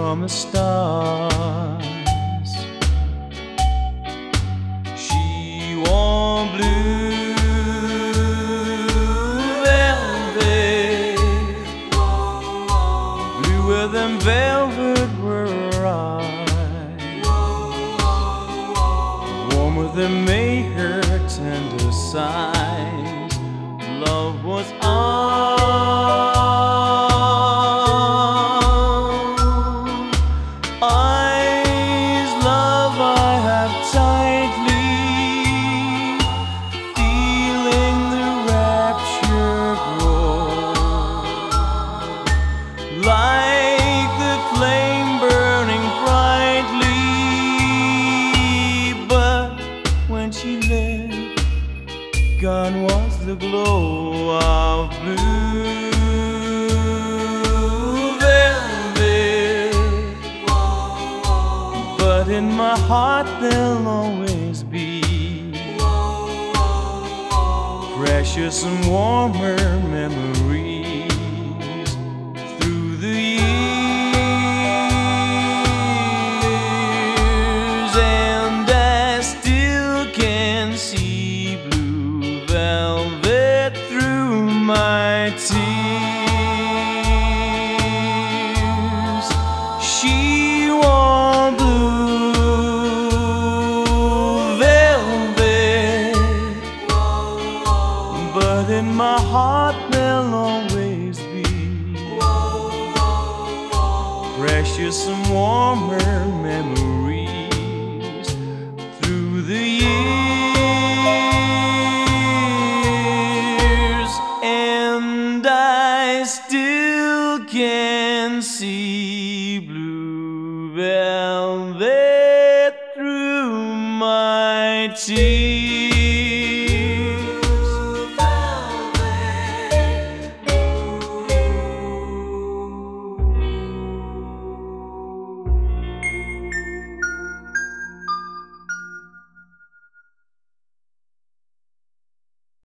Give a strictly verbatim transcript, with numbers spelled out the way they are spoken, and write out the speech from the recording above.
from the stars. She wore blue velvet, bluer than velvet were her eyes, warmer than made her tender sighs. Love was all eyes, love I have tightly, feeling the rapture grow, like the flame burning brightly. But when she left, gone was the glow of blue velvet, but in my heart there'll always be precious and warmer memories through the years, and I still can see blue velvet through my tears. She wore blue velvet, but in my heart there'll always be precious and warmer memories through the years, and I still can see